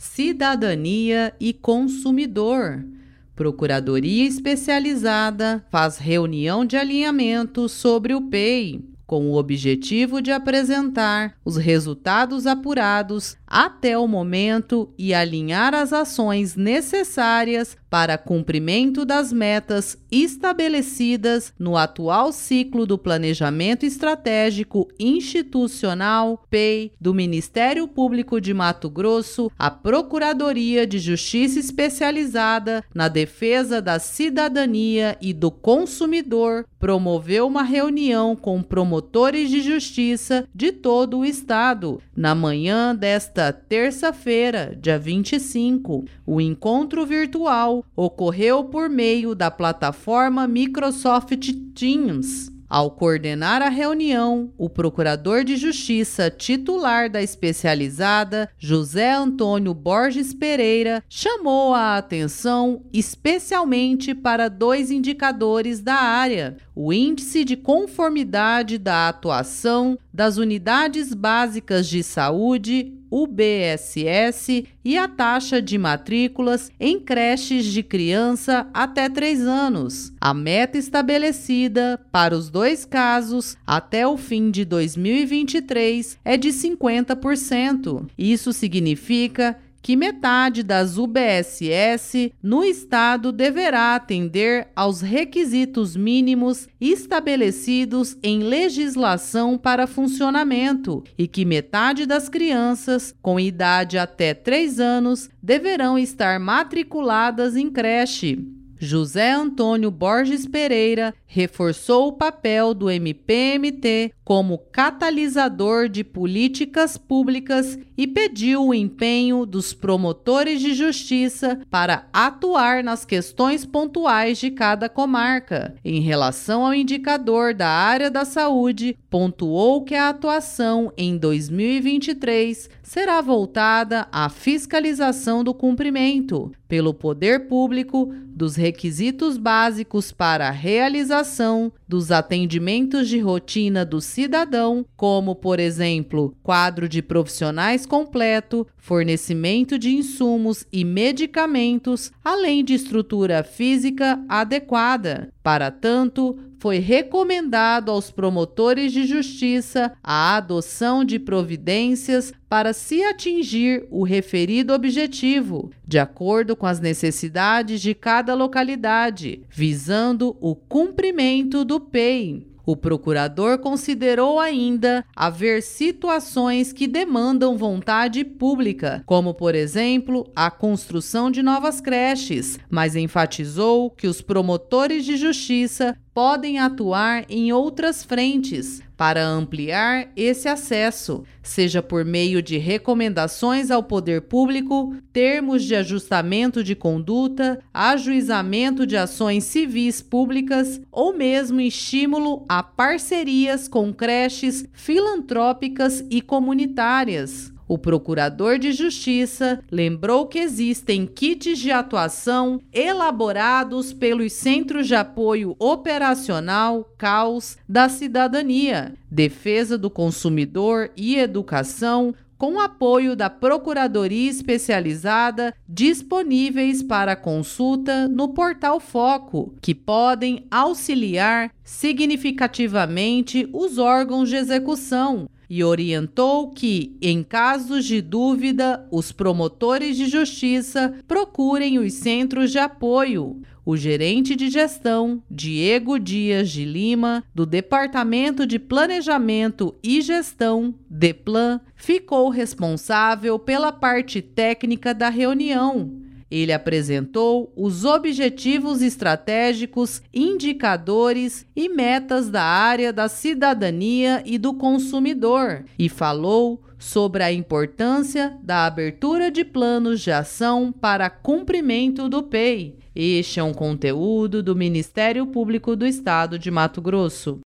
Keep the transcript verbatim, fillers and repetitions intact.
Cidadania e Consumidor. Procuradoria Especializada faz reunião de alinhamento sobre o P E I, com o objetivo de apresentar os resultados apurados até o momento e alinhar as ações necessárias para cumprimento das metas estabelecidas no atual ciclo do Planejamento Estratégico Institucional P E I do Ministério Público de Mato Grosso, a Procuradoria de Justiça Especializada na Defesa da Cidadania e do Consumidor promoveu uma reunião com promotores de justiça de todo o estado na manhã desta terça-feira, dia vinte e cinco. O encontro virtual ocorreu por meio da plataforma Microsoft Teams. Ao coordenar a reunião, o procurador de justiça titular da especializada, José Antônio Borges Pereira, chamou a atenção especialmente para dois indicadores da área: o Índice de Conformidade da Atuação das Unidades Básicas de Saúde, U B S S, e a taxa de matrículas em creches de criança até três anos. A meta estabelecida para os dois casos até o fim de dois mil e vinte e três é de cinquenta por cento. Isso significa que metade das U B S S no estado deverá atender aos requisitos mínimos estabelecidos em legislação para funcionamento e que metade das crianças com idade até três anos deverão estar matriculadas em creche. José Antônio Borges Pereira reforçou o papel do M P M T como catalisador de políticas públicas e pediu o empenho dos promotores de justiça para atuar nas questões pontuais de cada comarca. Em relação ao indicador da área da saúde, pontuou que a atuação em dois mil e vinte e três será voltada à fiscalização do cumprimento, pelo poder público, dos requisitos básicos para a realização dos atendimentos de rotina do cidadão, como, por exemplo, quadro de profissionais completo, fornecimento de insumos e medicamentos, além de estrutura física adequada. Para tanto, foi recomendado aos promotores de justiça a adoção de providências para se atingir o referido objetivo, de acordo com as necessidades de cada localidade, visando o cumprimento do P E I. O procurador considerou ainda haver situações que demandam vontade pública, como, por exemplo, a construção de novas creches, mas enfatizou que os promotores de justiça podem atuar em outras frentes para ampliar esse acesso, seja por meio de recomendações ao poder público, termos de ajustamento de conduta, ajuizamento de ações civis públicas ou mesmo estímulo a parcerias com creches filantrópicas e comunitárias. O procurador de justiça lembrou que existem kits de atuação elaborados pelos Centros de Apoio Operacional C A U S da Cidadania, Defesa do Consumidor e Educação, com apoio da Procuradoria Especializada, disponíveis para consulta no Portal Foco, que podem auxiliar significativamente os órgãos de execução, e orientou que, em casos de dúvida, os promotores de justiça procurem os centros de apoio. O gerente de gestão, Diego Dias de Lima, do Departamento de Planejamento e Gestão, DEPLAN, ficou responsável pela parte técnica da reunião. Ele apresentou os objetivos estratégicos, indicadores e metas da área da cidadania e do consumidor e falou sobre a importância da abertura de planos de ação para cumprimento do P E I. Este é um conteúdo do Ministério Público do Estado de Mato Grosso.